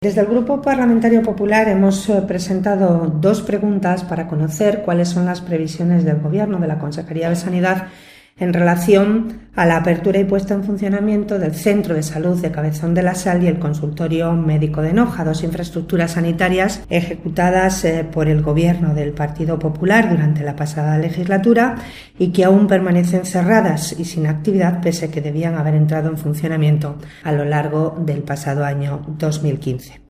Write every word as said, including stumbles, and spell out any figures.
Desde el Grupo Parlamentario Popular hemos presentado dos preguntas para conocer cuáles son las previsiones del Gobierno, de la Consejería de Sanidad, en relación a la apertura y puesta en funcionamiento del Centro de Salud de Cabezón de la Sal y el Consultorio Médico de Noja, dos infraestructuras sanitarias ejecutadas eh, por el Gobierno del Partido Popular durante la pasada legislatura y que aún permanecen cerradas y sin actividad pese a que debían haber entrado en funcionamiento a lo largo del pasado año dos mil quince.